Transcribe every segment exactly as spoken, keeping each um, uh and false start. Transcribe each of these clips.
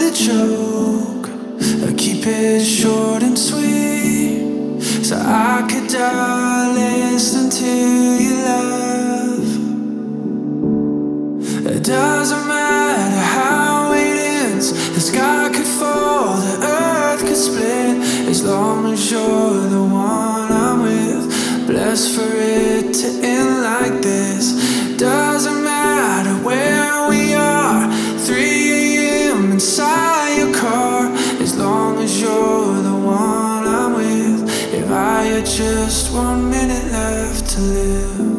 a joke, I keep it short and sweet, so I could die listening to you laugh. It doesn't matter how it ends, the sky could fall, the earth could split, as long as you're the one I'm with. Blessed for it to end like this. Doesn't matter where we are, three a.m. inside your car, as long as you're the one I'm with. If I had just one minute left to live.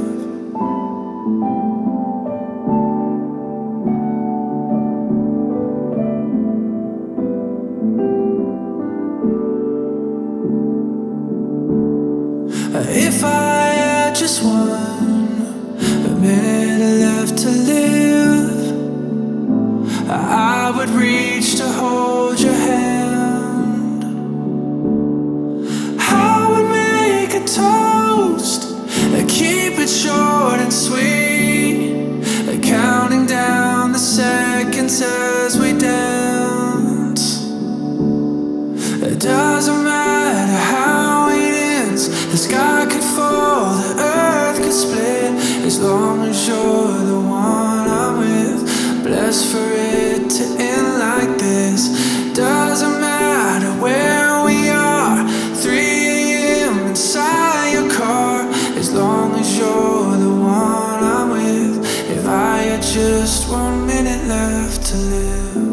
If I had just one minute left to live, I would reach to hold your hand. I would make a toast, keep it short and sweet, counting down the seconds as we dance. It doesn't matter how it ends, the sky could fall, the earth could split, as long as you're the one I'm with. Blessed for it to end like this. Doesn't matter where we are, three a.m. inside your car, as long as you're the one I'm with. If I had just one minute left to live.